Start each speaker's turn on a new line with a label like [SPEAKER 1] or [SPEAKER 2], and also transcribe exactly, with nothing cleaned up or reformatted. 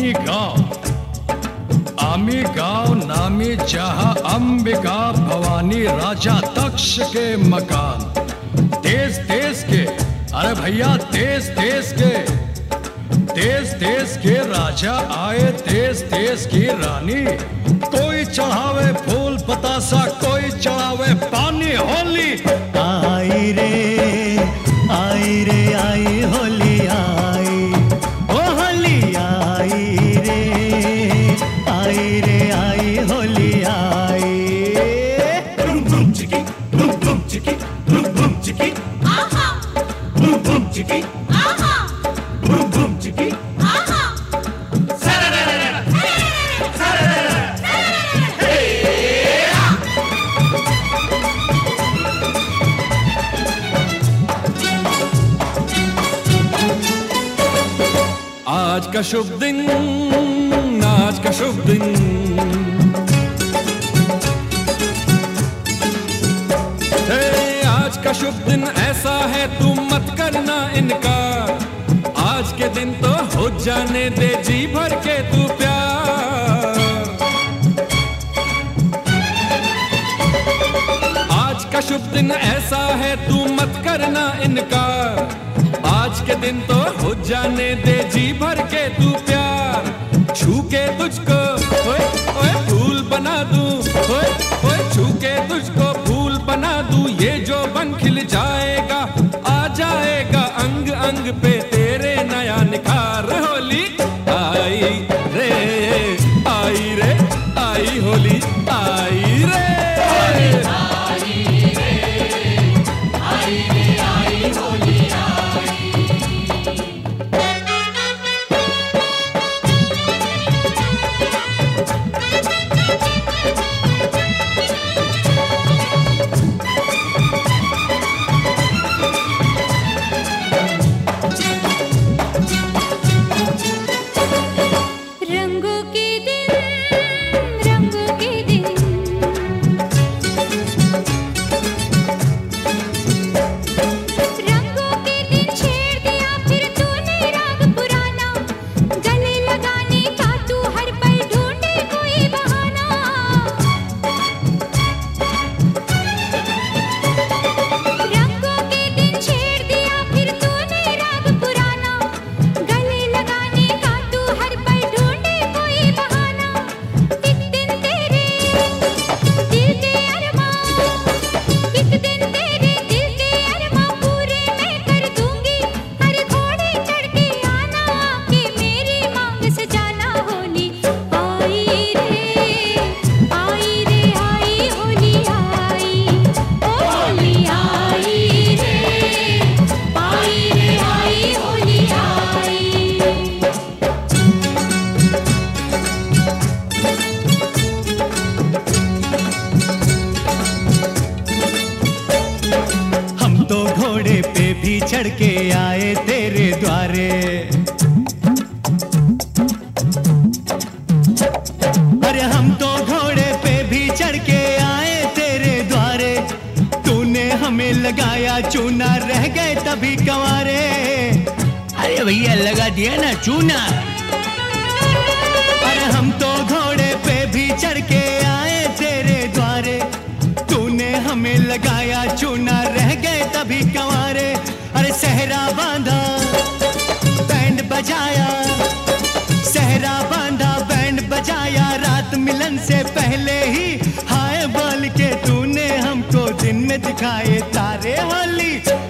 [SPEAKER 1] आमी गांव, आमी गांव नामी जहां अंबिका भवानी राजा दक्ष के मकान। देश देश के, अरे भैया देश देश के, देश देश के राजा आए, देश देश की रानी। कोई चढ़ावे फूल बतासा, कोई चढ़ावे पानी। होली
[SPEAKER 2] आई रे आई रे आई होली आई, ओ होली आई रे आई रे आई होली आई।
[SPEAKER 3] Boom boom chiki, boom boom chiki, boom boom chiki, aha. Boom boom chiki, aha. Boom boom chiki, aha. Sararara, sararara, hey.
[SPEAKER 1] आज का शुभ दिन, आज का शुभ दिन, हे आज का शुभ दिन ऐसा है तू मत करना इनकार। आज के दिन तो हो जाने दे जी भर के तू प्यार। आज का शुभ दिन ऐसा है तू मत करना इनकार। आज के दिन तो हो जाने दे जी भर के तू प्यार। छू के तुझको ओए ओए फूल बना दूं, ओए ओए छू के तुझको फूल बना दूं। ये जो बन खिल जाएगा, आ जाएगा अंग अंग पे तेरे नया निखार। होली आई रे आई रे आई होली आई रे आई रे आई रे आई होली आई।
[SPEAKER 2] चढ़ के आए तेरे द्वारे, अरे हम तो घोड़े पे भी चढ़ के आए तेरे द्वारे। तूने हमें लगाया चूना, रह गए तभी कंवारे।
[SPEAKER 4] अरे भैया लगा दिया ना चूना।
[SPEAKER 2] अरे हम तो घोड़े पे भी चढ़ के आए तेरे द्वारे। तूने हमें लगाया चूना, रह गए तभी कंवारे। अरे सहरा बांधा बैंड बजाया, सहरा बांधा बैंड बजाया। रात मिलन से पहले ही हाय बोल के तूने हमको दिन में दिखाए तारे। होली